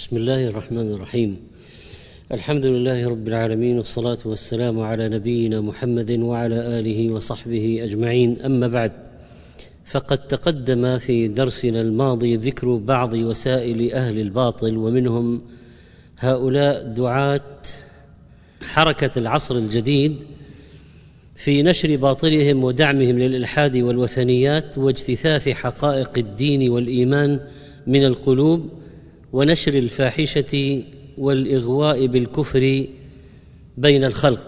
بسم الله الرحمن الرحيم. الحمد لله رب العالمين، والصلاة والسلام على نبينا محمد وعلى آله وصحبه أجمعين. أما بعد، فقد تقدم في درسنا الماضي ذكر بعض وسائل أهل الباطل، ومنهم هؤلاء دعاة حركة العصر الجديد في نشر باطلهم ودعمهم للإلحاد والوثنيات واجتثاث حقائق الدين والإيمان من القلوب، ونشر الفاحشة والإغواء بالكفر بين الخلق.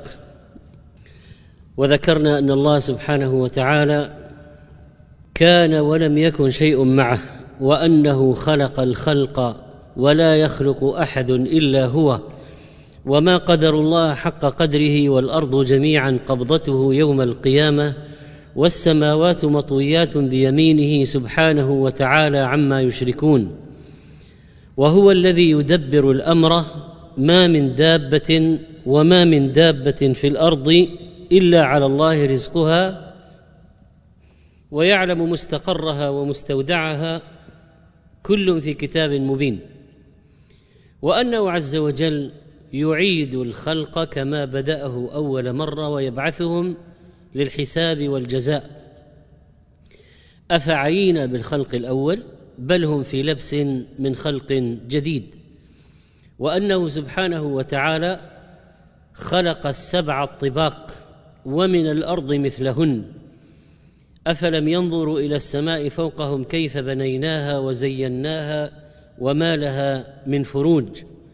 وذكرنا أن الله سبحانه وتعالى كان ولم يكن شيء معه، وأنه خلق الخلق ولا يخلق أحد إلا هو، وما قدر الله حق قدره، والأرض جميعا قبضته يوم القيامة، والسماوات مطويات بيمينه سبحانه وتعالى عما يشركون. وهو الذي يدبر الأمر، ما من دابة وما من دابة في الأرض إلا على الله رزقها ويعلم مستقرها ومستودعها، كل في كتاب مبين. وأنه عز وجل يعيد الخلق كما بدأه أول مرة ويبعثهم للحساب والجزاء. أفعينا بالخلق الأول، بل هم في لبس من خلق جديد. وأنه سبحانه وتعالى خلق السبع الطباق ومن الأرض مثلهن، أفلم ينظروا إلى السماء فوقهم كيف بنيناها وزيناها وما لها من فروج.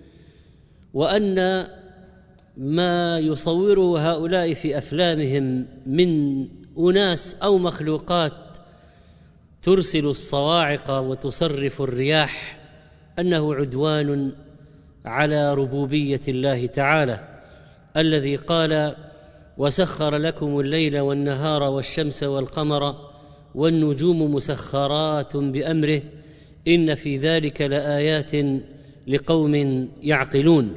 وأن ما يصوره هؤلاء في أفلامهم من أناس أو مخلوقات ترسل الصواعق وتصرف الرياح، أنه عدوان على ربوبية الله تعالى، الذي قال: وسخر لكم الليل والنهار والشمس والقمر والنجوم مسخرات بأمره إن في ذلك لآيات لقوم يعقلون.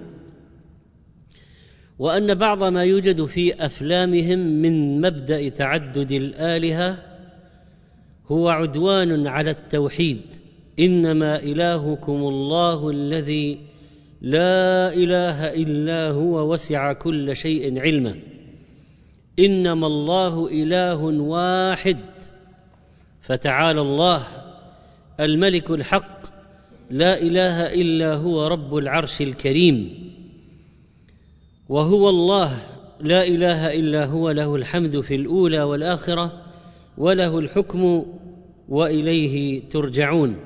وأن بعض ما يوجد في أفلامهم من مبدأ تعدد الآلهة هو عدوان على التوحيد. إنما إلهكم الله الذي لا إله إلا هو وسع كل شيء علما. إنما الله إله واحد، فتعالى الله الملك الحق، لا إله إلا هو رب العرش الكريم. وهو الله لا إله إلا هو، له الحمد في الأولى والآخرة، وله الحكم وإليه ترجعون.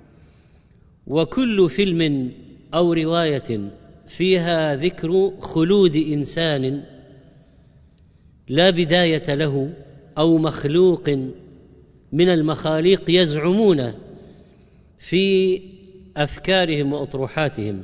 وكل فيلم أو رواية فيها ذكر خلود إنسان لا بداية له أو مخلوق من المخاليق يزعمون في أفكارهم وأطروحاتهم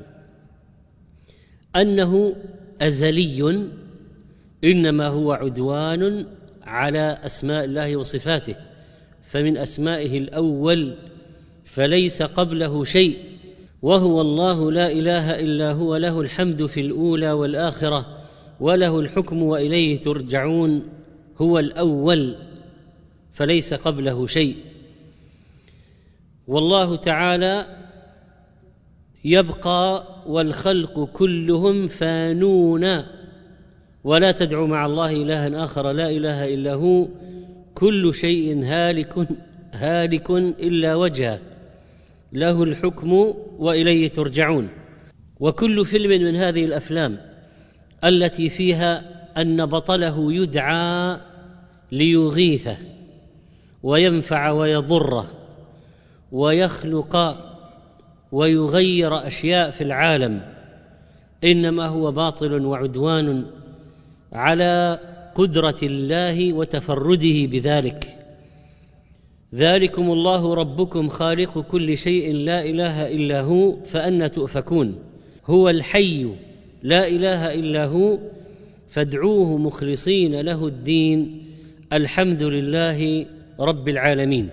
أنه أزلي، إنما هو عدوان على أسماء الله وصفاته. فمن أسمائه الأول فليس قبله شيء، وهو الله لا إله إلا هو، له الحمد في الأولى والآخرة، وله الحكم وإليه ترجعون. هو الأول فليس قبله شيء. والله تعالى يبقى والخلق كلهم فانون، ولا تدعوا مع الله إلها آخر لا إله إلا هو، كل شيء هالك إلا وجهه، له الحكم وإليه ترجعون. وكل فيلم من هذه الأفلام التي فيها أن بطله يدعى ليغيثه وينفع ويضره ويخلق ويغير أشياء في العالم، إنما هو باطل وعدوان على قدرة الله وتفرده بذلك. ذلكم الله ربكم خالق كل شيء لا إله إلا هو فأنى تؤفكون. هو الحي لا إله إلا هو فادعوه مخلصين له الدين، الحمد لله رب العالمين.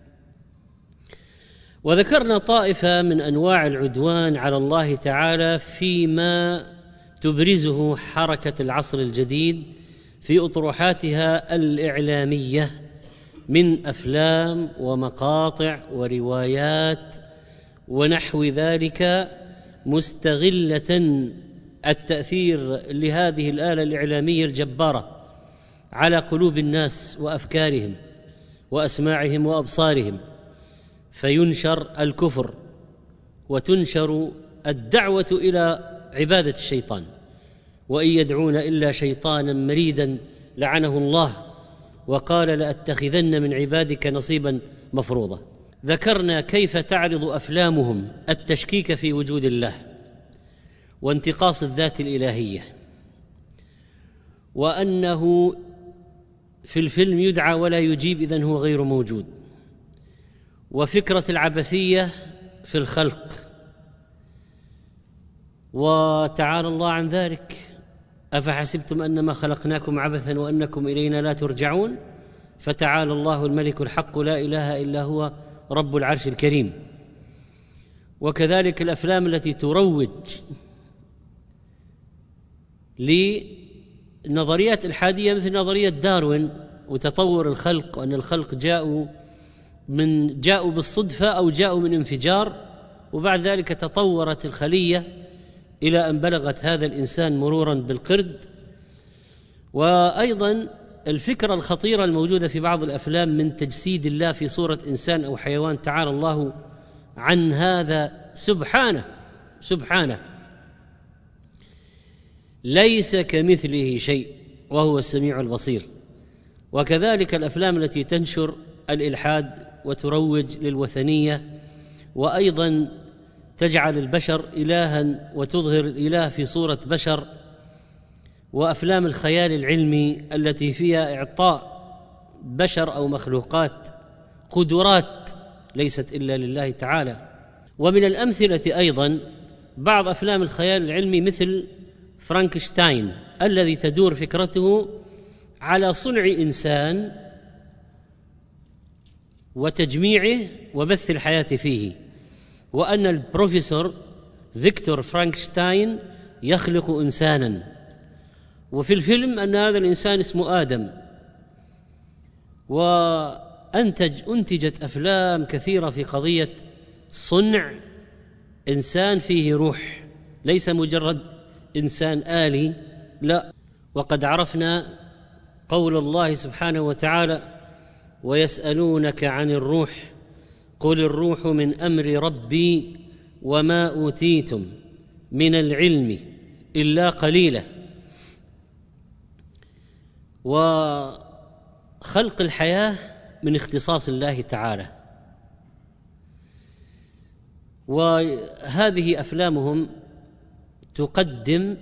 وذكرنا طائفة من أنواع العدوان على الله تعالى فيما تبرزه حركة العصر الجديد في أطروحاتها الإعلامية من أفلام ومقاطع وروايات ونحو ذلك، مستغلة التأثير لهذه الآلة الإعلامية الجبارة على قلوب الناس وأفكارهم وأسماعهم وأبصارهم، فينشر الكفر وتنشر الدعوة إلى عبادة الشيطان، وإن يدعون إلا شيطانا مريدا لعنه الله وقال لأتخذن من عبادك نصيبا مفروضا. ذكرنا كيف تعرض أفلامهم التشكيك في وجود الله وانتقاص الذات الإلهية، وأنه في الفيلم يدعى ولا يجيب إذن هو غير موجود، وفكرة العبثية في الخلق. وتعالى الله عن ذلك: أفحسبتم أنما خلقناكم عبثا وأنكم إلينا لا ترجعون فتعالى الله الملك الحق لا إله إلا هو رب العرش الكريم. وكذلك الأفلام التي تروج لنظريات الحادية مثل نظرية داروين وتطور الخلق، وأن الخلق جاءوا بالصدفة أو جاءوا من انفجار، وبعد ذلك تطورت الخلية إلى أن بلغت هذا الإنسان مرورا بالقرد. وأيضا الفكرة الخطيرة الموجودة في بعض الأفلام من تجسيد الله في صورة إنسان أو حيوان، تعالى الله عن هذا سبحانه ليس كمثله شيء وهو السميع البصير. وكذلك الأفلام التي تنشر الإلحاد وتروج للوثنية، وأيضا تجعل البشر إلها وتظهر الإله في صورة بشر، وأفلام الخيال العلمي التي فيها إعطاء بشر أو مخلوقات قدرات ليست إلا لله تعالى. ومن الأمثلة أيضا بعض أفلام الخيال العلمي مثل فرانكشتاين الذي تدور فكرته على صنع إنسان وتجميعه وبث الحياة فيه، وأن البروفيسور فيكتور فرانكشتاين يخلق إنسانا، وفي الفيلم أن هذا الإنسان اسمه آدم. وأنتجت أفلام كثيرة في قضية صنع إنسان فيه روح، ليس مجرد إنسان آلي، لا. وقد عرفنا قول الله سبحانه وتعالى: ويسألونك عن الروح قل الروح من أمر ربي وما أوتيتم من العلم إلا قليلا. وخلق الحياة من اختصاص الله تعالى. وهذه أفلامهم تقدم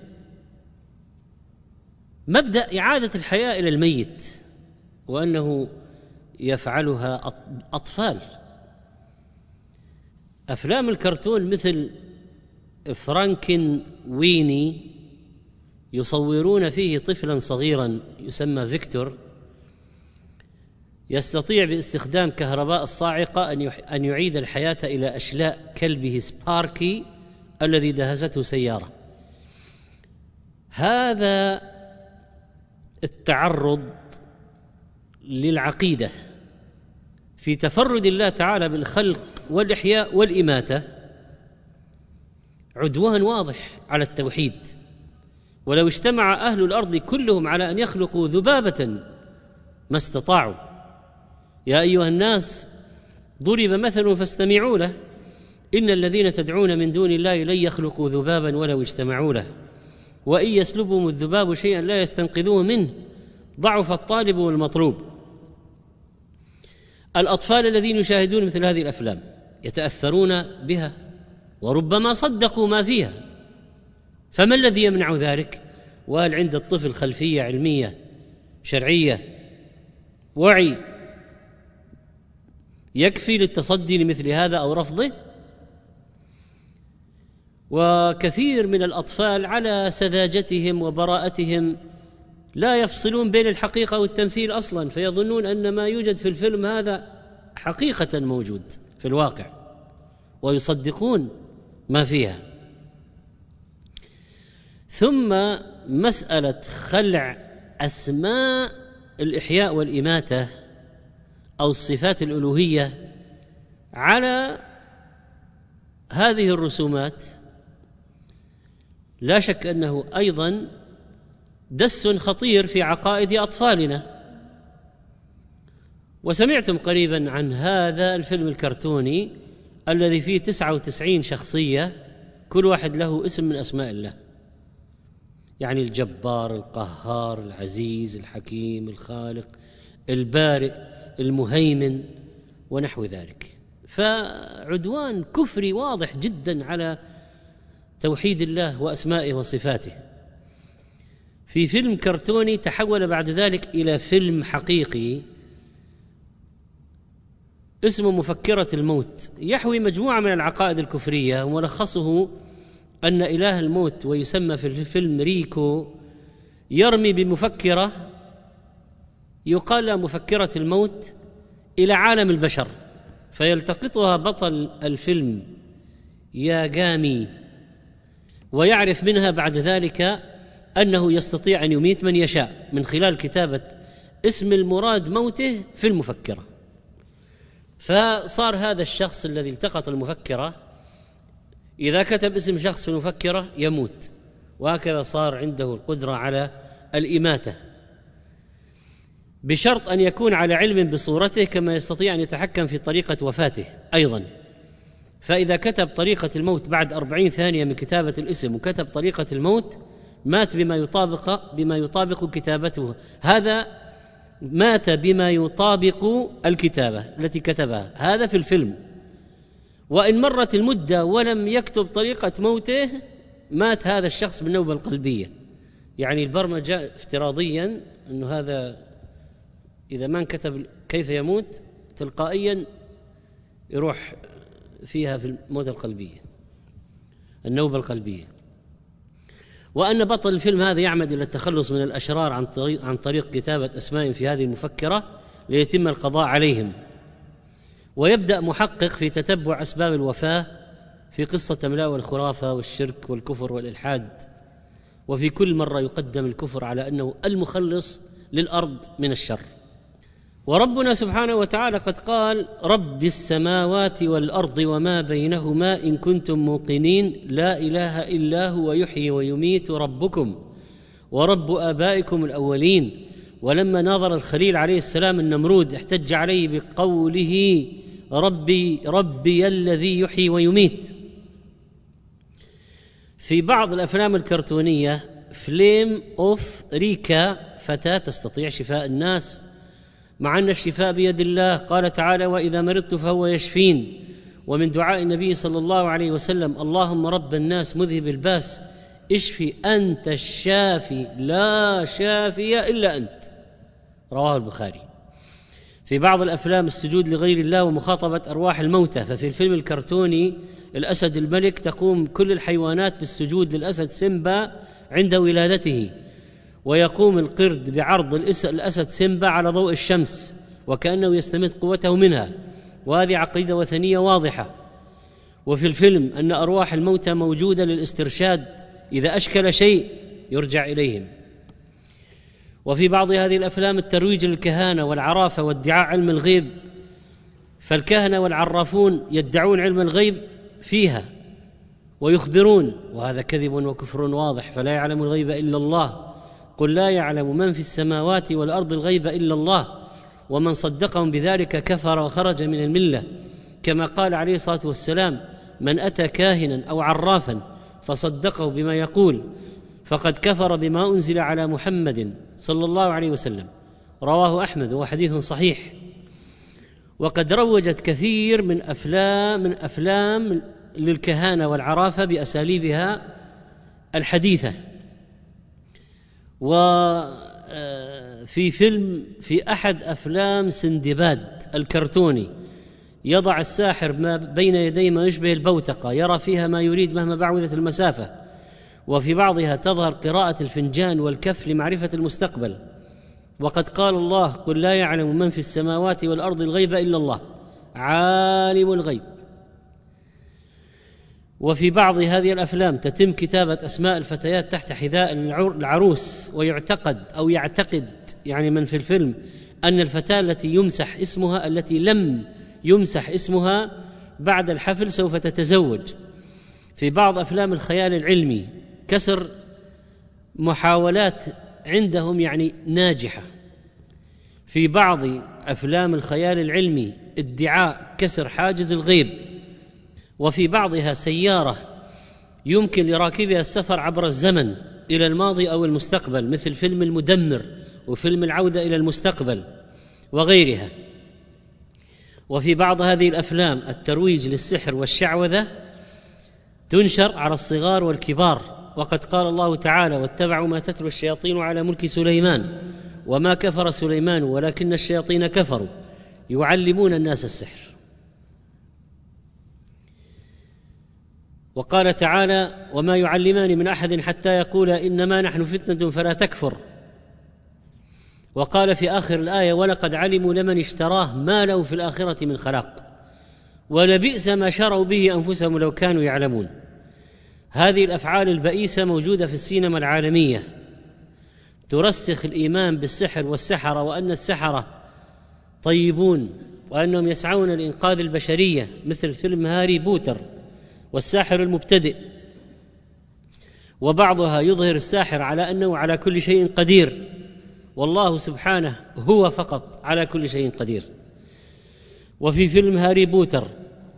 مبدأ إعادة الحياة إلى الميت، وأنه يفعلها أطفال. أفلام الكرتون مثل فرانكن ويني يصورون فيه طفلا صغيرا يسمى فيكتور، يستطيع باستخدام كهرباء الصاعقة أن يعيد الحياة إلى أشلاء كلبه سباركي الذي دهسته سيارة. هذا التعرض للعقيدة في تفرد الله تعالى بالخلق والإحياء والإماتة عدوان واضح على التوحيد. ولو اجتمع أهل الأرض كلهم على أن يخلقوا ذبابة ما استطاعوا. يا أيها الناس ضرب مثل فاستمعوا له إن الذين تدعون من دون الله لن يخلقوا ذبابا ولو اجتمعوا له وإن يسلبهم الذباب شيئا لا يستنقذوه منه ضعف الطالب والمطلوب. الأطفال الذين يشاهدون مثل هذه الأفلام يتأثرون بها وربما صدقوا ما فيها، فما الذي يمنع ذلك؟ وهل عند الطفل خلفية علمية شرعية وعي يكفي للتصدي لمثل هذا أو رفضه؟ وكثير من الأطفال على سذاجتهم وبراءتهم لا يفصلون بين الحقيقة والتمثيل أصلا، فيظنون أن ما يوجد في الفيلم هذا حقيقة موجود في الواقع ويصدقون ما فيها. ثم مسألة خلع أسماء الإحياء والإماتة أو الصفات الألوهية على هذه الرسومات لا شك أنه أيضا دس خطير في عقائد أطفالنا. وسمعتم قريبا عن هذا الفيلم الكرتوني الذي فيه 99 شخصية كل واحد له اسم من أسماء الله، يعني الجبار، القهار، العزيز، الحكيم، الخالق، البارئ، المهيمن ونحو ذلك. فعدوان كفري واضح جدا على توحيد الله وأسمائه وصفاته. في فيلم كرتوني تحول بعد ذلك إلى فيلم حقيقي اسمه مفكرة الموت، يحوي مجموعة من العقائد الكفرية، وملخصه أن إله الموت ويسمى في الفيلم ريكو يرمي بمفكرة يقال لها مفكرة الموت إلى عالم البشر، فيلتقطها بطل الفيلم ياغامي ويعرف منها بعد ذلك أنه يستطيع أن يميت من يشاء من خلال كتابة اسم المراد موته في المفكرة. فصار هذا الشخص الذي التقط المفكرة إذا كتب اسم شخص في المفكرة يموت، وهكذا صار عنده القدرة على الإماتة، بشرط أن يكون على علم بصورته، كما يستطيع أن يتحكم في طريقة وفاته أيضا. فإذا كتب طريقة الموت بعد 40 ثانية من كتابة الاسم وكتب طريقة الموت مات بما يطابق كتابته، هذا مات بما يطابق الكتابة التي كتبها، هذا في الفيلم. وإن مرت المدة ولم يكتب طريقة موته مات هذا الشخص بالنوبة القلبية. يعني البرمجة افتراضيا أنه هذا إذا ما كتب كيف يموت تلقائيا يروح فيها في الموت القلبية، النوبة القلبية. وأن بطل الفيلم هذا يعمد إلى التخلص من الأشرار عن طريق كتابة أسماء في هذه المفكرة ليتم القضاء عليهم. ويبدأ محقق في تتبع أسباب الوفاة في قصة تملأ والخرافة والشرك والكفر والإلحاد، وفي كل مرة يقدم الكفر على أنه المخلص للأرض من الشر. وربنا سبحانه وتعالى قد قال: رب السماوات والأرض وما بينهما إن كنتم موقنين لا إله إلا هو يحيي ويميت ربكم ورب آبائكم الأولين. ولما ناظر الخليل عليه السلام النمرود احتج عليه بقوله ربي الذي يحيي ويميت. في بعض الأفلام الكرتونية فليم أوف ريكا فتاة تستطيع شفاء الناس، مع أن الشفاء بيد الله. قال تعالى: وإذا مرضت فهو يشفين. ومن دعاء النبي صلى الله عليه وسلم: اللهم رب الناس مذهب الباس اشفي أنت الشافي لا شافي إلا أنت، رواه البخاري. في بعض الأفلام السجود لغير الله ومخاطبة أرواح الموتى، ففي الفيلم الكرتوني الأسد الملك تقوم كل الحيوانات بالسجود للأسد سيمبا عند ولادته، ويقوم القرد بعرض الأسد سيمبا على ضوء الشمس وكأنه يستمد قوته منها، وهذه عقيدة وثنية واضحة. وفي الفيلم أن أرواح الموتى موجودة للاسترشاد، إذا أشكل شيء يرجع إليهم. وفي بعض هذه الأفلام الترويج للكهانة والعرافة وادعاء علم الغيب، فالكهنة والعرافون يدعون علم الغيب فيها ويخبرون، وهذا كذب وكفر واضح. فلا يعلم الغيب إلا الله، قل لا يعلم من في السماوات والأرض الغيب إلا الله، ومن صدقهم بذلك كفر وخرج من الملة. كما قال عليه الصلاة والسلام: من أتى كاهنا أو عرافا فصدقه بما يقول فقد كفر بما أنزل على محمد صلى الله عليه وسلم، رواه أحمد وهو حديث صحيح. وقد روجت كثير من أفلام للكهانة والعرافة بأساليبها الحديثة. وفي في أحد أفلام سندباد الكرتوني يضع الساحر ما بين يديه ما يشبه البوتقة، يرى فيها ما يريد مهما بعدت المسافة، وفي بعضها تظهر قراءة الفنجان والكف لمعرفة المستقبل. وقد قال الله: قل لا يعلم من في السماوات والأرض الغيب إلا الله عالم الغيب. وفي بعض هذه الأفلام تتم كتابة أسماء الفتيات تحت حذاء العروس، يعتقد يعني من في الفيلم أن الفتاة التي لم يمسح اسمها بعد الحفل سوف تتزوج. في بعض أفلام الخيال العلمي كسر محاولات عندهم يعني ناجحة. في بعض أفلام الخيال العلمي ادعاء كسر حاجز الغيب، وفي بعضها سيارة يمكن لراكبها السفر عبر الزمن إلى الماضي أو المستقبل، مثل فيلم المدمر وفيلم العودة إلى المستقبل وغيرها. وفي بعض هذه الأفلام الترويج للسحر والشعوذة تنشر على الصغار والكبار، وقد قال الله تعالى: واتبعوا ما تتلو الشياطين على ملك سليمان وما كفر سليمان ولكن الشياطين كفروا يعلمون الناس السحر. وقال تعالى: وما يعلمان من أحد حتى يقولا إنما نحن فتنة فلا تكفر. وقال في آخر الآية: ولقد علموا لمن اشتراه ما له في الآخرة من خلاق ولبئس ما شروا به أنفسهم لو كانوا يعلمون. هذه الأفعال البئيسة موجودة في السينما العالمية، ترسخ الإيمان بالسحر والسحرة، وأن السحرة طيبون وأنهم يسعون لإنقاذ البشرية، مثل فيلم هاري بوتر والساحر المبتدئ. وبعضها يظهر الساحر على أنه على كل شيء قدير، والله سبحانه هو فقط على كل شيء قدير. وفي فيلم هاري بوتر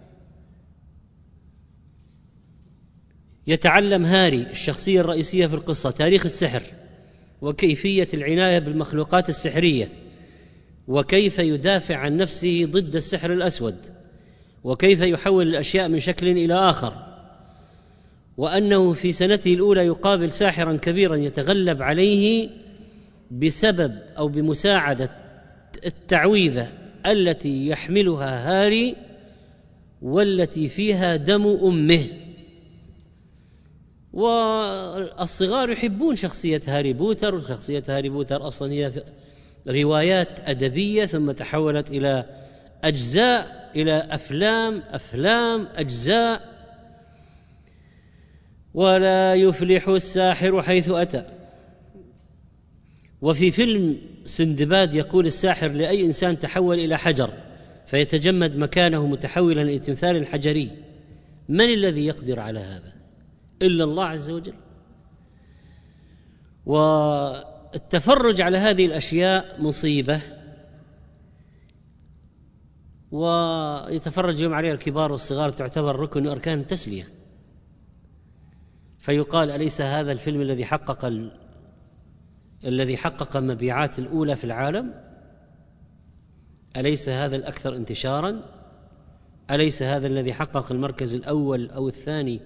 يتعلم هاري الشخصية الرئيسية في القصة تاريخ السحر وكيفية العناية بالمخلوقات السحرية، وكيف يدافع عن نفسه ضد السحر الأسود، وكيف يحول الأشياء من شكل إلى آخر، وأنه في سنته الأولى يقابل ساحرا كبيرا يتغلب عليه بسبب أو بمساعدة التعويذة التي يحملها هاري والتي فيها دم أمه. والصغار يحبون شخصية هاري بوتر، وشخصية هاري بوتر أصلا هي روايات أدبية ثم تحولت إلى أجزاء، إلى أفلام أجزاء. ولا يفلح الساحر حيث أتى. وفي فيلم سندباد يقول الساحر لأي إنسان تحول إلى حجر فيتجمد مكانه متحولا إلى تمثال حجري. من الذي يقدر على هذا إلا الله عز وجل؟ والتفرج على هذه الأشياء مصيبة، ويتفرج يوم عليها الكبار والصغار، تعتبر ركن من أركان التسلية. فيقال: أليس هذا الفيلم الذي حقق مبيعات الأولى في العالم؟ أليس هذا الأكثر انتشاراً؟ أليس هذا الذي حقق المركز الأول أو الثاني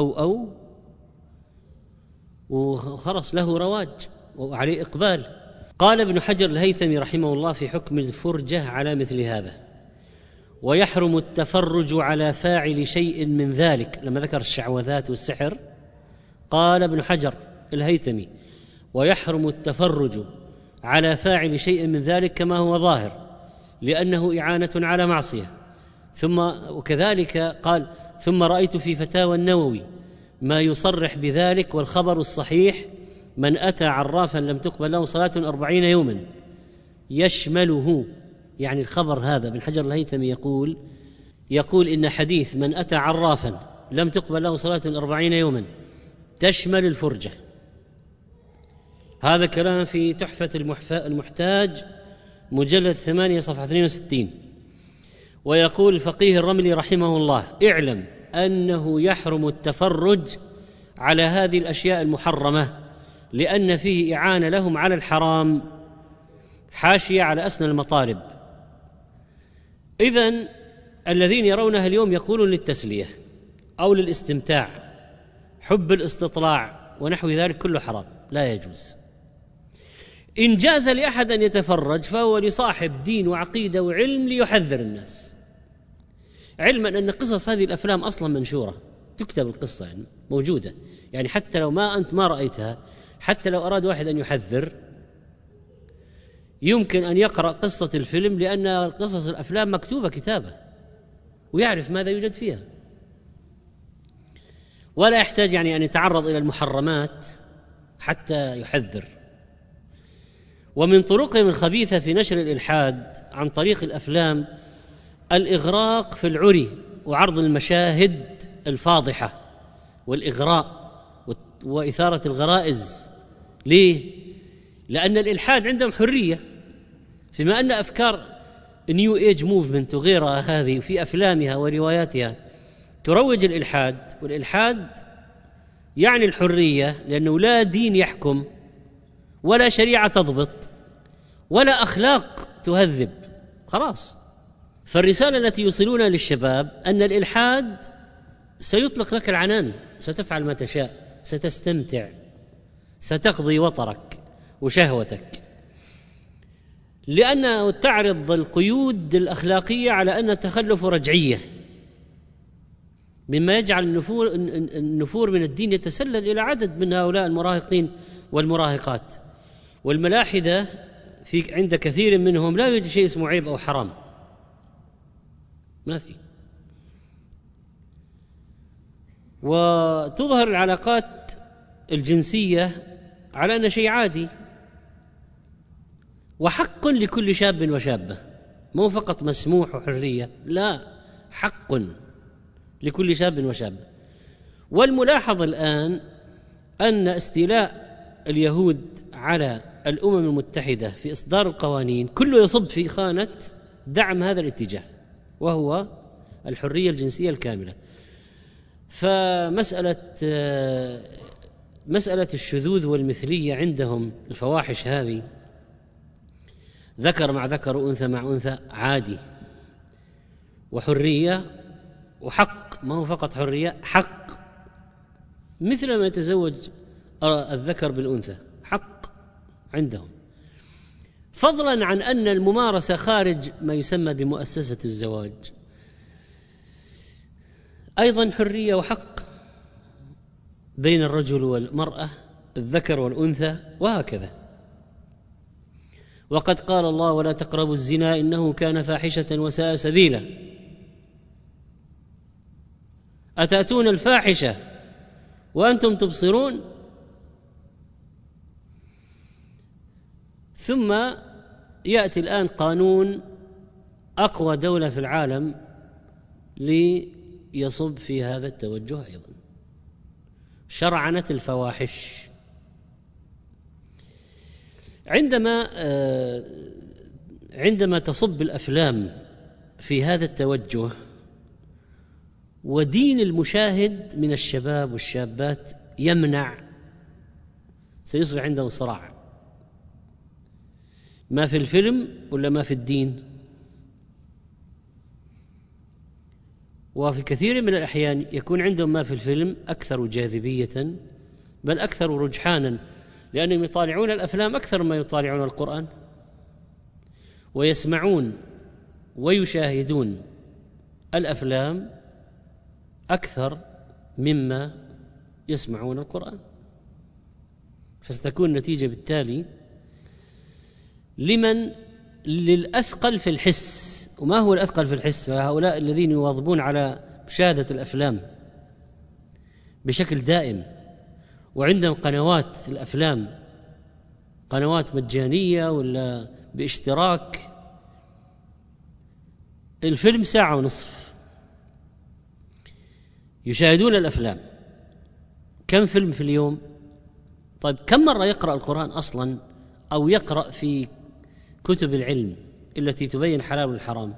وخرص له رواج وعليه إقبال؟ قال ابن حجر الهيثمي رحمه الله في حكم الفرجة على مثل هذا: ويحرم التفرج على فاعل شيء من ذلك. لما ذكر الشعوذات والسحر قال ابن حجر الهيثمي: ويحرم التفرج على فاعل شيء من ذلك كما هو ظاهر، لأنه إعانة على معصية. وكذلك قال: ثم رأيت في فتاوى النووي ما يصرح بذلك، والخبر الصحيح من أتى عرافا لم تقبل له صلاة 40 يوما يشمله. يعني الخبر هذا ابن حجر الهيثمي يقول إن حديث من أتى عرافا لم تقبل له صلاة 40 يوما تشمل الفرجة. هذا كلام في تحفة المحتاج مجلد 8 صفحة 62. ويقول الفقيه الرملي رحمه الله: اعلم أنه يحرم التفرج على هذه الأشياء المحرمة، لأن فيه إعانة لهم على الحرام. حاشية على أسنى المطالب. إذن الذين يرونها اليوم يقولون للتسلية أو للاستمتاع، حب الاستطلاع ونحو ذلك كله حرام، لا يجوز. إن جاز لأحد أن يتفرج فهو لصاحب دين وعقيدة وعلم ليحذر الناس، علما أن قصص هذه الأفلام أصلا منشورة، تكتب القصة يعني موجودة، يعني حتى لو أنت ما رأيتها، حتى لو أراد واحد أن يحذر يمكن أن يقرأ قصة الفيلم، لأن قصص الأفلام مكتوبة كتابة ويعرف ماذا يوجد فيها، ولا يحتاج يعني أن يتعرض إلى المحرمات حتى يحذر. ومن طرقهم الخبيثة في نشر الإلحاد عن طريق الأفلام الإغراق في العري وعرض المشاهد الفاضحة والإغراء وإثارة الغرائز. ليه؟ لأن الإلحاد عندهم حرية، فيما أن أفكار نيو ايج موفمنت وغيرها هذه في أفلامها ورواياتها تروج الإلحاد، والإلحاد يعني الحرية، لأنه لا دين يحكم ولا شريعة تضبط ولا أخلاق تهذب، خلاص. فالرسالة التي يوصلونها للشباب أن الإلحاد سيطلق لك العنان، ستفعل ما تشاء، ستستمتع، ستقضي وطرك وشهوتك، لأنه تعرض القيود الأخلاقية على أن التخلف رجعية، مما يجعل النفور من الدين يتسلل إلى عدد من هؤلاء المراهقين والمراهقات. والملاحدة عند كثير منهم لا يوجد شيء اسمه عيب أو حرام، ما في. وتظهر العلاقات الجنسية على أنه شيء عادي وحق لكل شاب وشابة، مو فقط مسموح وحرية، لا، حق لكل شاب وشابة. والملاحظ الآن أن استيلاء اليهود على الأمم المتحدة في إصدار القوانين كله يصب في خانة دعم هذا الاتجاه، وهو الحرية الجنسية الكاملة. مسألة الشذوذ والمثلية عندهم، الفواحش هذه، ذكر مع ذكر وأنثى مع أنثى، عادي، وحرية وحق، ما هو فقط حرية، حق، مثل ما يتزوج الذكر بالأنثى، حق عندهم، فضلا عن أن الممارسة خارج ما يسمى بمؤسسة الزواج أيضا حرية وحق بين الرجل والمرأة، الذكر والأنثى، وهكذا. وقد قال الله: ولا تقربوا الزنا إنه كان فاحشة وساء سبيلا. أتأتون الفاحشة وأنتم تبصرون؟ ثم يأتي الآن قانون أقوى دولة في العالم ليصب في هذا التوجه أيضا، شرعنة الفواحش. عندما تصب الأفلام في هذا التوجه، ودين المشاهد من الشباب والشابات يمنع، سيصبح عندهم صراع، ما في الفيلم ولا ما في الدين. وفي كثير من الأحيان يكون عندهم ما في الفيلم أكثر جاذبية، بل أكثر رجحانا، لأنهم يطالعون الأفلام أكثر ما يطالعون القرآن، ويسمعون ويشاهدون الأفلام أكثر مما يسمعون القرآن. فستكون النتيجة بالتالي للأثقل في الحس. وما هو الأثقل في الحس؟ هؤلاء الذين يواظبون على مشاهدة الأفلام بشكل دائم، وعندهم قنوات الأفلام، قنوات مجانية ولا باشتراك، الفيلم 1.5 ساعة، يشاهدون الأفلام. كم فيلم في اليوم؟ طيب كم مرة يقرأ القرآن أصلا، أو يقرأ في كتب العلم التي تبين حلال والحرام؟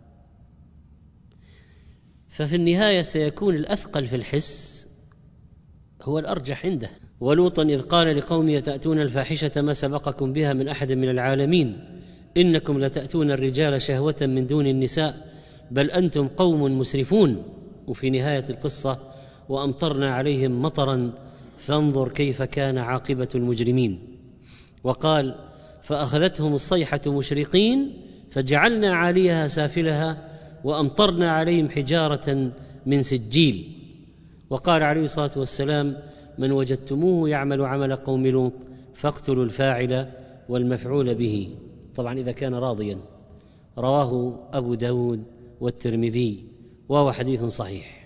ففي النهاية سيكون الأثقل في الحس هو الأرجح عنده. ولوطا إذ قال لقومه تأتون الفاحشة ما سبقكم بها من أحد من العالمين إنكم لتأتون الرجال شهوة من دون النساء بل أنتم قوم مسرفون. وفي نهاية القصة وأمطرنا عليهم مطرا فانظر كيف كان عاقبة المجرمين. وقال فأخذتهم الصيحة مشرقين فجعلنا عاليها سافلها وأمطرنا عليهم حجارة من سجيل. وقال عليه الصلاة والسلام من وجدتموه يعمل عمل قوم لوط فاقتلوا الفاعل والمفعول به، طبعا إذا كان راضيا. رواه أبو داود والترمذي وهو حديث صحيح.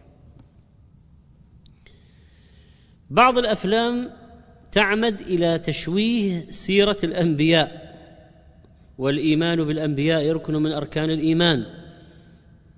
بعض الأفلام تعمد إلى تشويه سيرة الأنبياء، والإيمان بالأنبياء ركن من أركان الإيمان،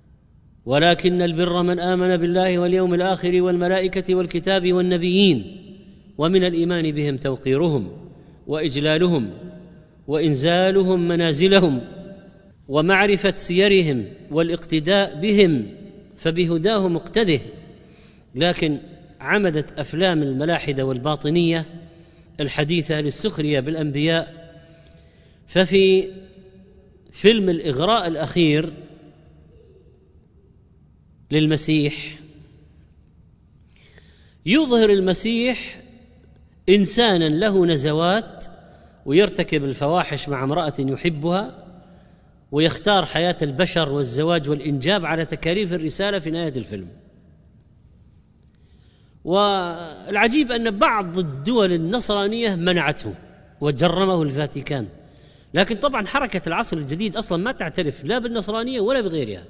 ولكن البر من آمن بالله واليوم الآخر والملائكة والكتاب والنبيين. ومن الإيمان بهم توقيرهم وإجلالهم وإنزالهم منازلهم ومعرفة سيرهم والاقتداء بهم، فبهداه مقتده. لكن عمدت أفلام الملاحدة والباطنية الحديثة للسخرية بالأنبياء. ففي فيلم الإغراء الأخير للمسيح يظهر المسيح إنسانا له نزوات ويرتكب الفواحش مع امرأة يحبها، ويختار حياة البشر والزواج والإنجاب على تكاليف الرسالة في نهاية الفيلم. والعجيب أن بعض الدول النصرانية منعته وجرمه الفاتيكان، لكن طبعا حركة العصر الجديد أصلا ما تعترف لا بالنصرانية ولا بغيرها،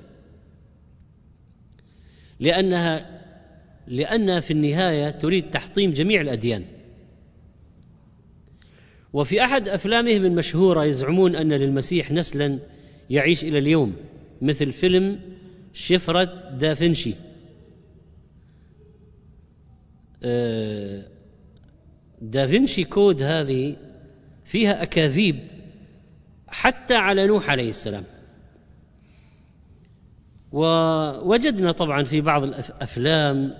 لأنها في النهاية تريد تحطيم جميع الأديان. وفي أحد أفلامهم المشهورة يزعمون أن للمسيح نسلا يعيش إلى اليوم، مثل فيلم شفرة دافنشي. دافنشي كود هذه فيها أكاذيب حتى على نوح عليه السلام. ووجدنا طبعا في بعض الأفلام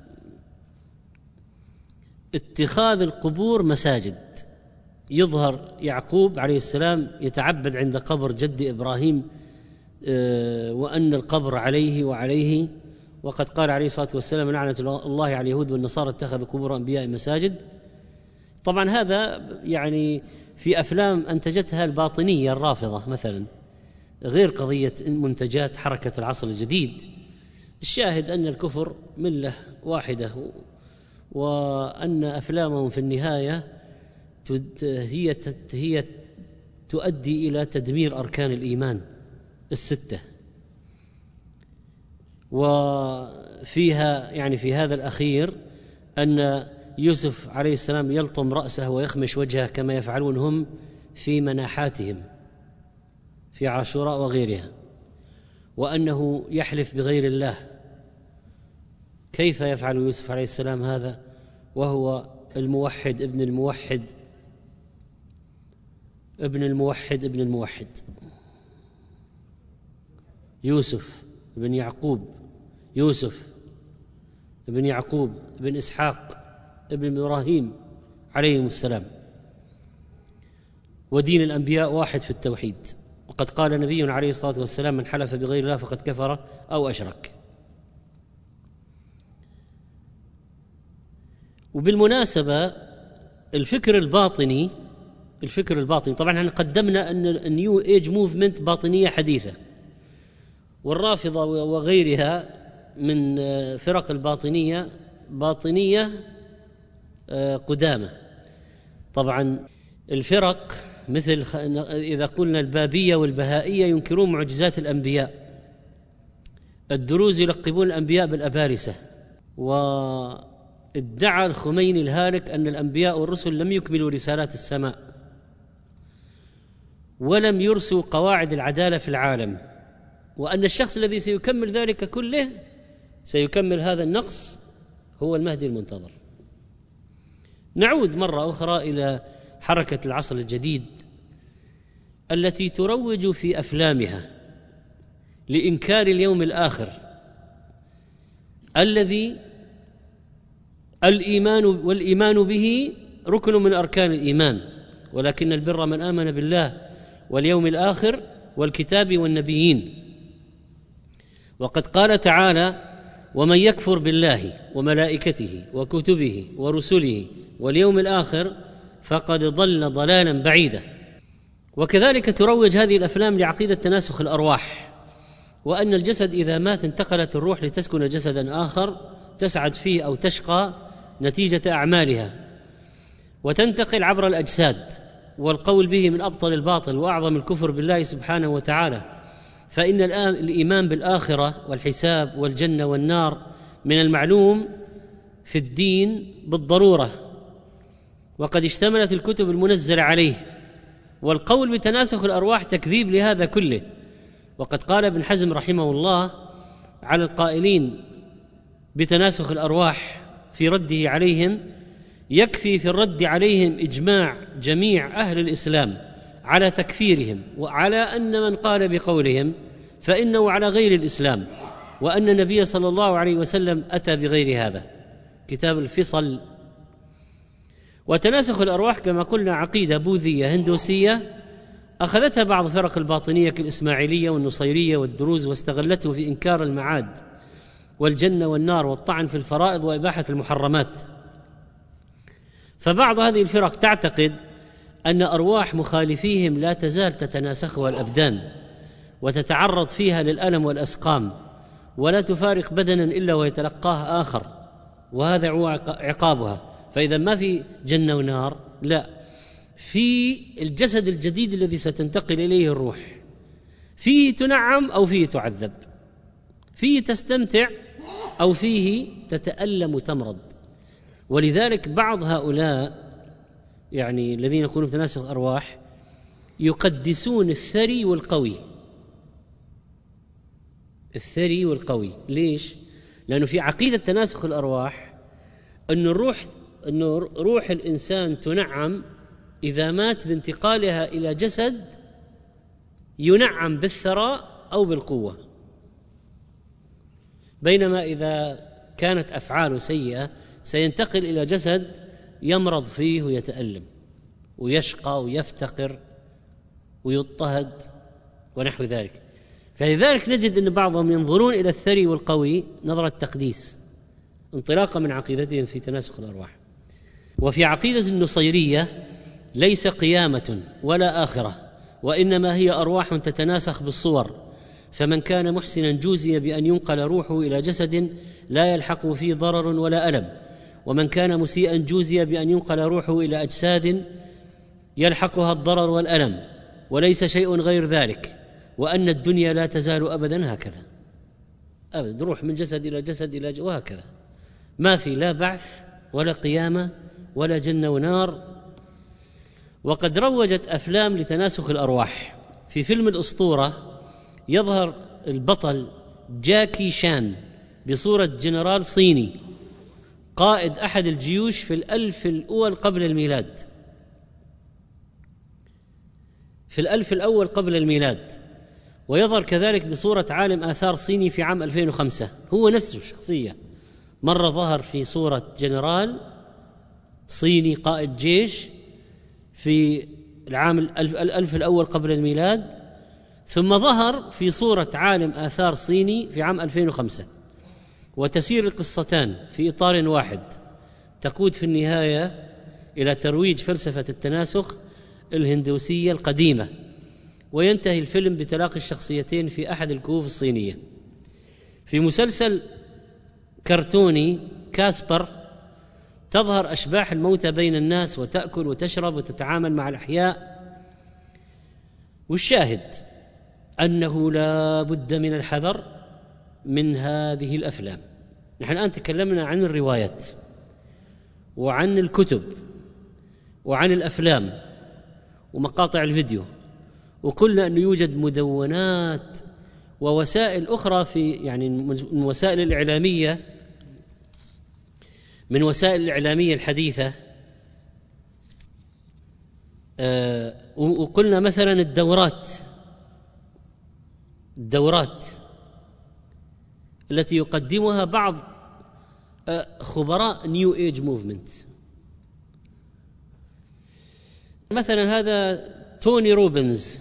اتخاذ القبور مساجد، يظهر يعقوب عليه السلام يتعبد عند قبر جد إبراهيم وأن القبر عليه وعليه، وقد قال عليه الصلاة والسلام لعنة الله على اليهود والنصارى اتخذوا قبور أنبياء مساجد. طبعا هذا يعني في أفلام أنتجتها الباطنية الرافضة مثلا، غير قضية منتجات حركة العصر الجديد. الشاهد أن الكفر ملة واحدة، وأن أفلامهم في النهاية هي تؤدي إلى تدمير أركان الإيمان الستة. وفيها يعني في هذا الأخير أن يوسف عليه السلام يلطم رأسه ويخمش وجهه كما يفعلون هم في مناحاتهم في عاشوراء وغيرها، وأنه يحلف بغير الله. كيف يفعل يوسف عليه السلام هذا وهو الموحد ابن الموحد ابن الموحد ابن الموحد؟ يوسف ابن يعقوب، يوسف ابن يعقوب ابن إسحاق ابن إبراهيم عليهم السلام. ودين الأنبياء واحد في التوحيد، وقد قال نبينا عليه الصلاة والسلام من حلف بغير الله فقد كفر أو أشرك. وبالمناسبة الفكر الباطني طبعا احنا قدمنا أن النيو ايج موفمنت باطنية حديثة، والرافضة وغيرها من فرق الباطنية باطنية قدامى. طبعا الفرق مثل إذا قلنا البابية والبهائية ينكرون معجزات الأنبياء، الدروز يلقبون الأنبياء بالأبارسة، وادعى الخميني الهالك أن الأنبياء والرسل لم يكملوا رسالات السماء ولم يرسوا قواعد العدالة في العالم، وأن الشخص الذي سيكمل ذلك كله سيكمل هذا النقص هو المهدي المنتظر. نعود مرة أخرى إلى حركة العصر الجديد التي تروج في أفلامها لإنكار اليوم الآخر الذي والإيمان به ركن من أركان الإيمان، ولكن البر من آمن بالله واليوم الآخر والكتاب والنبيين. وقد قال تعالى ومن يكفر بالله وملائكته وكتبه ورسله واليوم الآخر فقد ضل ضلالا بعيدا. وكذلك تروج هذه الأفلام لعقيدة تناسخ الأرواح، وأن الجسد إذا مات انتقلت الروح لتسكن جسدا آخر تسعد فيه أو تشقى نتيجة أعمالها، وتنتقل عبر الأجساد، والقول به من أبطل الباطل وأعظم الكفر بالله سبحانه وتعالى. فإن الإيمان بالآخرة والحساب والجنة والنار من المعلوم في الدين بالضرورة، وقد اشتملت الكتب المنزلة عليه، والقول بتناسخ الأرواح تكذيب لهذا كله. وقد قال ابن حزم رحمه الله على القائلين بتناسخ الأرواح في رده عليهم يكفي في الرد عليهم إجماع جميع أهل الإسلام على تكفيرهم، وعلى أن من قال بقولهم فإنه على غير الإسلام، وأن النبي صلى الله عليه وسلم أتى بغير هذا. كتاب الفصل. وتناسخ الأرواح كما قلنا عقيدة بوذية هندوسية أخذتها بعض فرق الباطنية كالإسماعيلية والنصيرية والدروز، واستغلته في إنكار المعاد والجنة والنار والطعن في الفرائض وإباحة المحرمات. فبعض هذه الفرق تعتقد أن أرواح مخالفيهم لا تزال تتناسخها الأبدان وتتعرض فيها للألم والأسقام، ولا تفارق بدنا إلا ويتلقاه آخر، وهذا هو عقابها. فإذا ما في جنة ونار، لا، في الجسد الجديد الذي ستنتقل إليه الروح، فيه تنعم أو فيه تعذب، فيه تستمتع أو فيه تتألم وتمرض. ولذلك بعض هؤلاء يعني الذين يقولون بتناسخ الأرواح يقدسون الثري والقوي. الثري والقوي ليش؟ لأنه في عقيدة تناسخ الأرواح أن روح الإنسان تنعم إذا مات بانتقالها إلى جسد ينعم بالثراء أو بالقوة، بينما إذا كانت أفعاله سيئة سينتقل إلى جسد يمرض فيه ويتألم ويشقى ويفتقر ويضطهد ونحو ذلك. فلذلك نجد أن بعضهم ينظرون إلى الثري والقوي نظرة تقديس انطلاقا من عقيدتهم في تناسخ الأرواح. وفي عقيدة النصيرية ليس قيامة ولا آخرة، وإنما هي أرواح تتناسخ بالصور، فمن كان محسنا جوزي بأن ينقل روحه إلى جسد لا يلحقه فيه ضرر ولا ألم، ومن كان مسيئا جوزي بأن ينقل روحه إلى أجساد يلحقها الضرر والألم، وليس شيء غير ذلك، وأن الدنيا لا تزال أبدا هكذا، أبدا روح من جسد إلى جسد إلى وهكذا، ما في لا بعث ولا قيامة ولا جنة ونار. وقد روجت أفلام لتناسخ الأرواح. في فيلم الأسطورة يظهر البطل جاكي شان بصورة جنرال صيني قائد أحد الجيوش في 1000 الأول قبل الميلاد، في 1000 الأول قبل الميلاد. ويظهر كذلك بصورة عالم آثار صيني في عام 2005، هو نفسه الشخصية، مرة ظهر في صورة جنرال صيني قائد جيش في العام 1000 الأول قبل الميلاد، ثم ظهر في صورة عالم آثار صيني في عام 2005. وتسير القصتان في إطار واحد تقود في النهاية إلى ترويج فلسفة التناسخ الهندوسية القديمة، وينتهي الفيلم بتلاقي الشخصيتين في أحد الكهوف الصينية. في مسلسل كرتوني كاسبر تظهر أشباح الموتى بين الناس وتأكل وتشرب وتتعامل مع الأحياء، والشاهد أنه لا بد من الحذر من هذه الأفلام. نحن الآن تكلمنا عن الروايات وعن الكتب وعن الأفلام ومقاطع الفيديو، وقلنا أنه يوجد مدونات ووسائل أخرى في يعني من وسائل الإعلامية، من وسائل الإعلامية الحديثة. وقلنا مثلا الدورات التي يقدمها بعض خبراء نيو ايج موفمنت. مثلا هذا توني روبنز،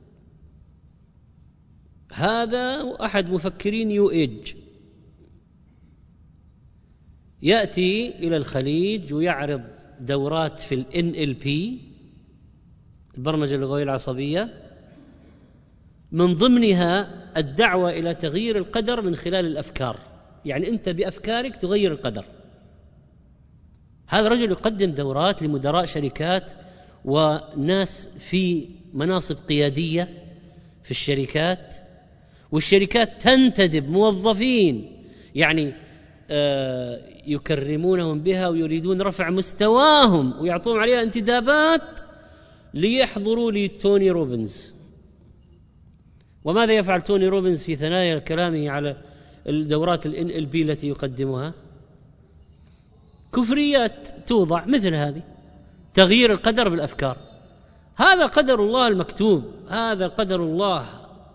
هذا أحد مفكرين نيو ايج، يأتي إلى الخليج ويعرض دورات في ال NLP البرمجة اللغوية العصبية، من ضمنها الدعوة إلى تغيير القدر من خلال الأفكار، يعني أنت بأفكارك تغير القدر. هذا الرجل يقدم دورات لمدراء شركات وناس في مناصب قيادية في الشركات، والشركات تنتدب موظفين يعني يكرمونهم بها ويريدون رفع مستواهم ويعطون عليها انتدابات ليحضروا لتوني روبنز. وماذا يفعل توني روبنز في ثنايا كلامه على الدورات ال NLP التي يقدمها؟ كفريات توضع مثل هذه، تغيير القدر بالأفكار. هذا قدر الله المكتوب، هذا قدر الله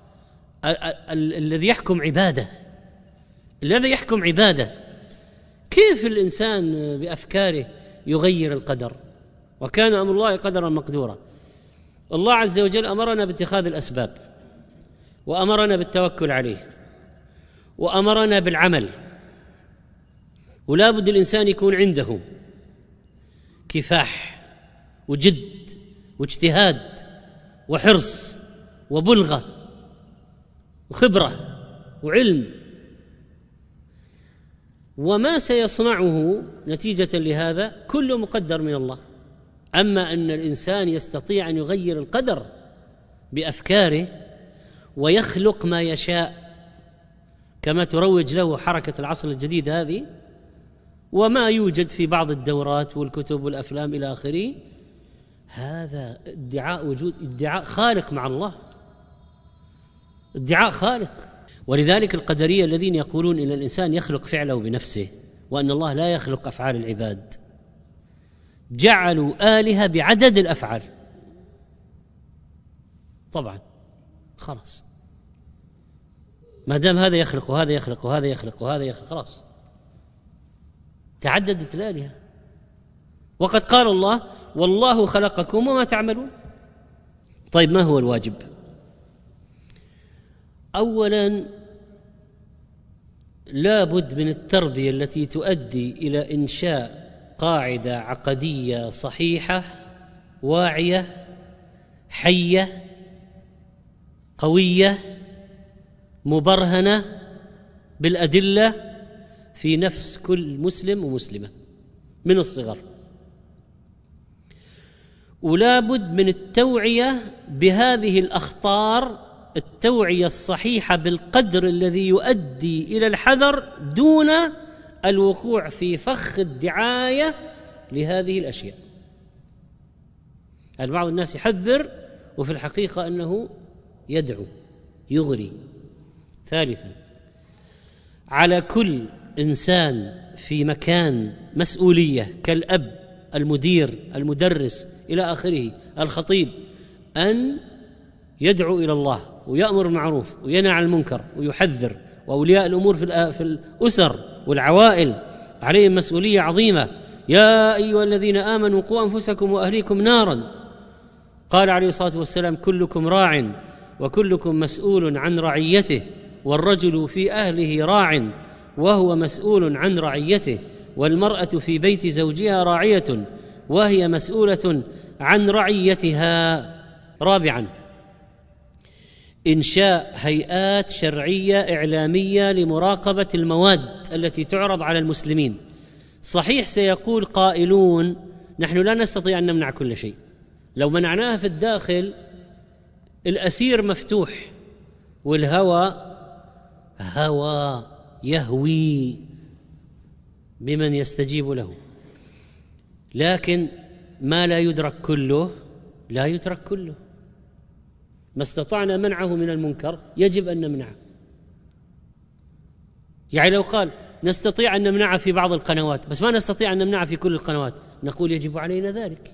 الذي يحكم عباده، الذي يحكم عباده. كيف الإنسان بأفكاره يغير القدر؟ وكان أمر الله قدرا مقدورا. الله عز وجل أمرنا باتخاذ الأسباب، وأمرنا بالتوكل عليه، وأمرنا بالعمل، ولا بد الإنسان يكون عنده كفاح وجد واجتهاد وحرص وبلغة وخبرة وعلم، وما سيصنعه نتيجة لهذا كله مقدر من الله. أما أن الإنسان يستطيع أن يغير القدر بأفكاره ويخلق ما يشاء كما تروج له حركة العصر الجديد هذه، وما يوجد في بعض الدورات والكتب والأفلام إلى آخره، هذا ادعاء وجود، ادعاء خالق مع الله، ادعاء خالق. ولذلك القدرية الذين يقولون إن الإنسان يخلق فعله بنفسه وأن الله لا يخلق أفعال العباد، جعلوا آلهة بعدد الأفعال. طبعا خلاص، ما دام هذا يخلق وهذا يخلق وهذا يخلق وهذا يخلق، خلاص تعددت الآلهة. وقد قال الله: والله خلقكم وما تعملون. طيب، ما هو الواجب؟ أولا، لا بد من التربية التي تؤدي إلى إنشاء قاعدة عقدية صحيحة واعية حية قوية مبرهنة بالأدلة في نفس كل مسلم ومسلمة من الصغر. ولا بد من التوعية بهذه الأخطار، التوعية الصحيحة بالقدر الذي يؤدي إلى الحذر دون الوقوع في فخ الدعاية لهذه الأشياء. بعض الناس يحذر وفي الحقيقة أنه يدعو يغري. ثالثا، على كل إنسان في مكان مسؤولية كالأب، المدير، المدرس إلى آخره، الخطيب، أن يدعو إلى الله ويأمر بالمعروف وينهى عن المنكر ويحذر. وأولياء الأمور في الأسر والعوائل عليهم مسؤولية عظيمة. يا أيها الذين آمنوا قوا أنفسكم وأهليكم نارا. قال عليه الصلاة والسلام: كلكم راع وكلكم مسؤول عن رعيته، والرجل في أهله راع وهو مسؤول عن رعيته، والمرأة في بيت زوجها راعية وهي مسؤولة عن رعيتها. رابعا، إنشاء هيئات شرعية إعلامية لمراقبة المواد التي تعرض على المسلمين. صحيح سيقول قائلون: نحن لا نستطيع أن نمنع كل شيء، لو منعناها في الداخل الأثير مفتوح والهوى يهوي بمن يستجيب له، لكن ما لا يدرك كله لا يترك كله. ما استطعنا منعه من المنكر يجب أن نمنعه. يعني لو قال نستطيع أن نمنعه في بعض القنوات بس ما نستطيع أن نمنعه في كل القنوات، نقول يجب علينا ذلك،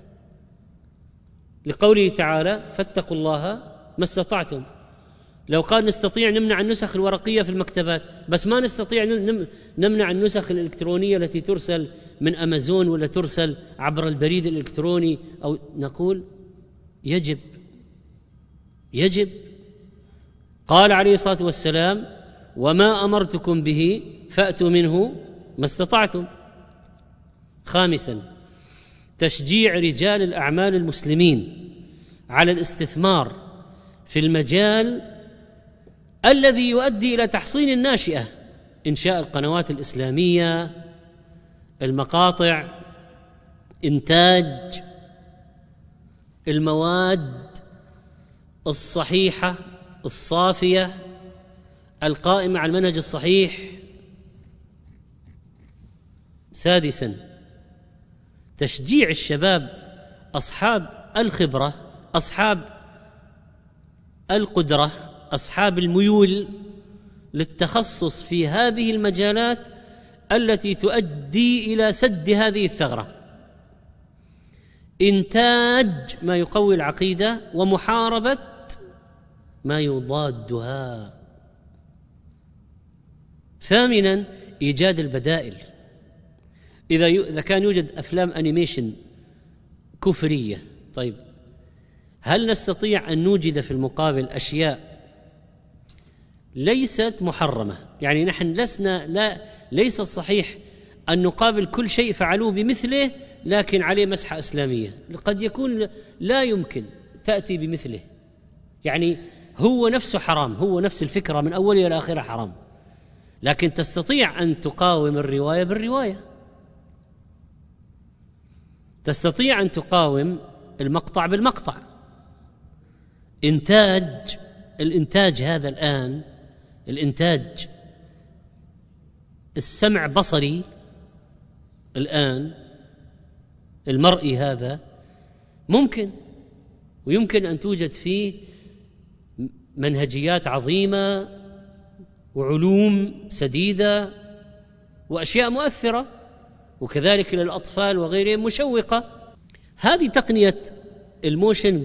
لقوله تعالى: فاتقوا الله ما استطعتم. لو قال نستطيع نمنع النسخ الورقية في المكتبات بس ما نستطيع نمنع النسخ الإلكترونية التي ترسل من أمازون ولا ترسل عبر البريد الإلكتروني، أو نقول يجب. قال عليه الصلاة والسلام: وما أمرتكم به فأتوا منه ما استطعتم. خامسا، تشجيع رجال الأعمال المسلمين على الاستثمار في المجال الذي يؤدي إلى تحصين الناشئة، إنشاء القنوات الإسلامية، المقاطع، إنتاج المواد الصحيحة الصافية القائمة على المنهج الصحيح. سادسا، تشجيع الشباب أصحاب الخبرة، أصحاب القدرة، أصحاب الميول للتخصص في هذه المجالات، التي تؤدي إلى سد هذه الثغرة، إنتاج ما يقوي العقيدة ومحاربة ما يضادها. ثامناً إيجاد البدائل. إذا كان يوجد أفلام أنيميشن كفرية، طيب هل نستطيع أن نوجد في المقابل أشياء ليست محرمة؟ يعني نحن ليس الصحيح أن نقابل كل شيء فعلوه بمثله لكن عليه مسحة إسلامية. قد يكون لا يمكن تأتي بمثله، يعني هو نفسه حرام، هو نفس الفكرة من أولها إلى آخرها حرام، لكن تستطيع أن تقاوم الرواية بالرواية، تستطيع أن تقاوم المقطع بالمقطع. الإنتاج هذا الآن، الإنتاج السمع بصري الآن المرئي هذا ممكن، ويمكن أن توجد فيه منهجيات عظيمة وعلوم سديدة وأشياء مؤثرة، وكذلك للأطفال وغيرهم مشوقة. هذه تقنية الموشن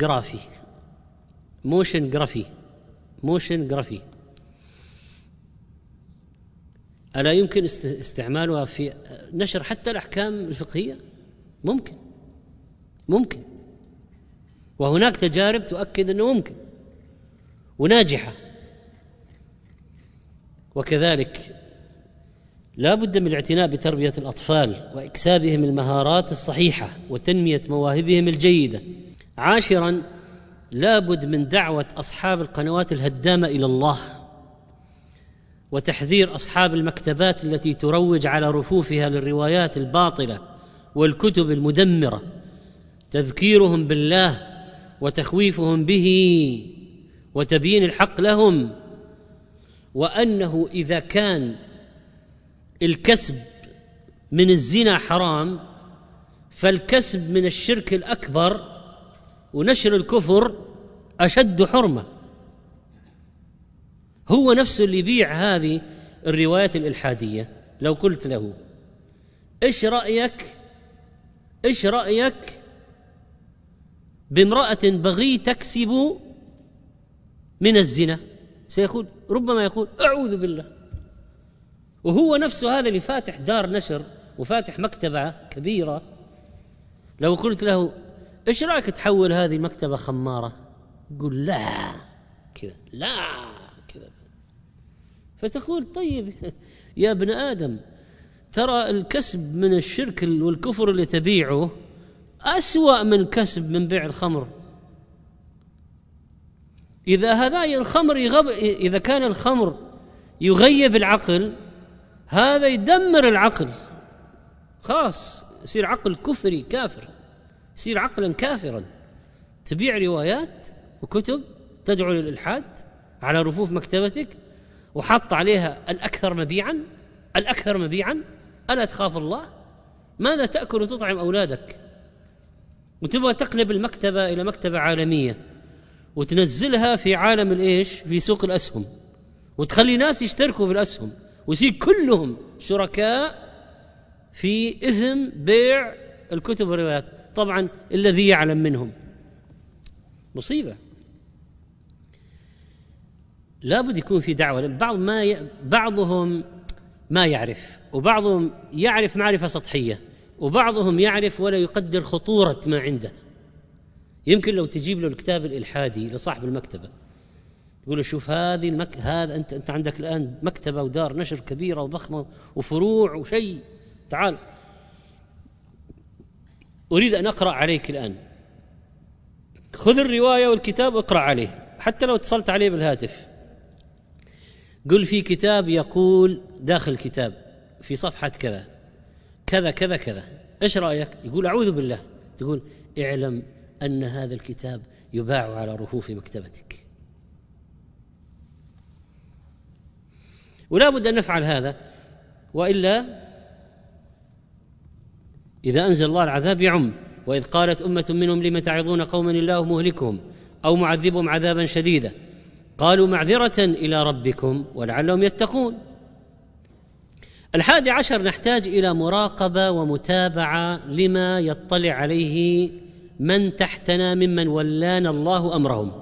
جرافي ألا يمكن استعمالها في نشر حتى الأحكام الفقهية؟ ممكن، وهناك تجارب تؤكد أنه ممكن وناجحة. وكذلك لا بد من الاعتناء بتربية الأطفال وإكسابهم المهارات الصحيحة وتنمية مواهبهم الجيدة. 10 لا بد من دعوة أصحاب القنوات الهدامة إلى الله، وتحذير أصحاب المكتبات التي تروج على رفوفها للروايات الباطلة والكتب المدمرة، تذكيرهم بالله وتخويفهم به وتبيين الحق لهم، وأنه إذا كان الكسب من الزنا حرام فالكسب من الشرك الأكبر ونشر الكفر أشد حرمة. هو نفسه اللي يبيع هذه الروايات الإلحادية، لو قلت له إيش رأيك بامرأة بغي تكسب من الزنا، سيقول ربما يقول أعوذ بالله. وهو نفسه هذا اللي فاتح دار نشر وفاتح مكتبة كبيرة، لو قلت له إيش رأيك تحول هذه المكتبة خمارة، يقول لا كذا، لا كذا. فتقول طيب يا ابن آدم، ترى الكسب من الشرك والكفر اللي تبيعه أسوأ من كسب من بيع الخمر. إذا كان الخمر يغيب العقل، هذا يدمر العقل، خلاص يصير عقل كفري كافر، يصير عقلا كافرا. تبيع روايات وكتب تدعو للإلحاد على رفوف مكتبتك وحط عليها الأكثر مبيعا. ألا تخاف الله؟ ماذا تأكل وتطعم أولادك؟ وتبغى تقلب المكتبة إلى مكتبة عالمية وتنزلها في عالم الإيش، في سوق الأسهم، وتخلي ناس يشتركوا في الأسهم ويصير كلهم شركاء في إثم بيع الكتب والروايات، طبعا الذي يعلم منهم. مصيبة. لابد يكون في دعوة. بعضهم ما يعرف، وبعضهم يعرف معرفة سطحية، وبعضهم يعرف ولا يقدر خطورة ما عنده. يمكن لو تجيب له الكتاب الإلحادي لصاحب المكتبة تقول له شوف هذا أنت عندك الآن مكتبة ودار نشر كبيرة وضخمة وفروع وشيء، تعال أريد أن أقرأ عليك الآن، خذ الرواية والكتاب واقرأ عليه، حتى لو اتصلت عليه بالهاتف قل في كتاب يقول داخل الكتاب في صفحة كذا كذا كذا كذا، إيش رأيك؟ يقول أعوذ بالله. تقول اعلم أن هذا الكتاب يباع على رفوف مكتبتك. ولا بد أن نفعل هذا، وإلا إذا أنزل الله العذاب يعم. وإذ قالت أمة منهم لم تعظون قوما الله مهلكهم أو معذبهم عذابا شديدا قالوا معذرة إلى ربكم ولعلهم يتقون. 11 نحتاج إلى مراقبة ومتابعة لما يطلع عليه من تحتنا ممن ولانا الله أمرهم.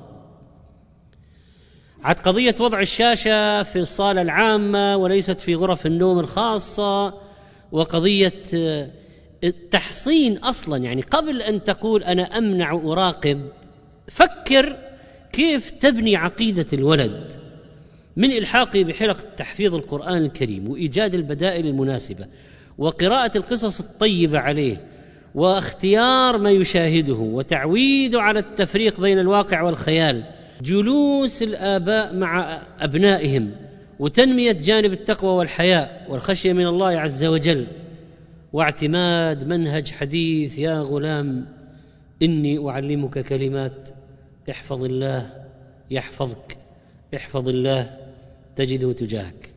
عاد قضية وضع الشاشة في الصالة العامة وليست في غرف النوم الخاصة، وقضية التحصين أصلا، يعني قبل أن تقول أنا أمنع أراقب، فكر كيف تبني عقيدة الولد من إلحاقه بحلق تحفيظ القرآن الكريم وإيجاد البدائل المناسبة وقراءة القصص الطيبة عليه واختيار ما يشاهده وتعويده على التفريق بين الواقع والخيال، جلوس الآباء مع أبنائهم وتنمية جانب التقوى والحياء والخشية من الله عز وجل، واعتماد منهج حديث يا غلام إني أعلمك كلمات احفظ الله يحفظك، احفظ الله تجده تجاهك.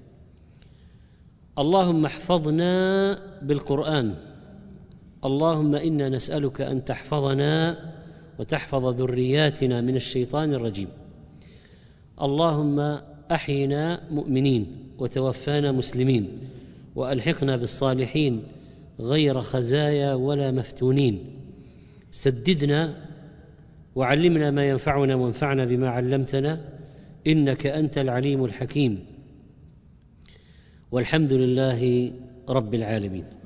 اللهم احفظنا بالقرآن، اللهم إنا نسألك أن تحفظنا وتحفظ ذرياتنا من الشيطان الرجيم. اللهم أحينا مؤمنين وتوفانا مسلمين وألحقنا بالصالحين غير خزايا ولا مفتونين. سددنا وعلمنا ما ينفعنا وانفعنا بما علمتنا، إنك أنت العليم الحكيم. والحمد لله رب العالمين.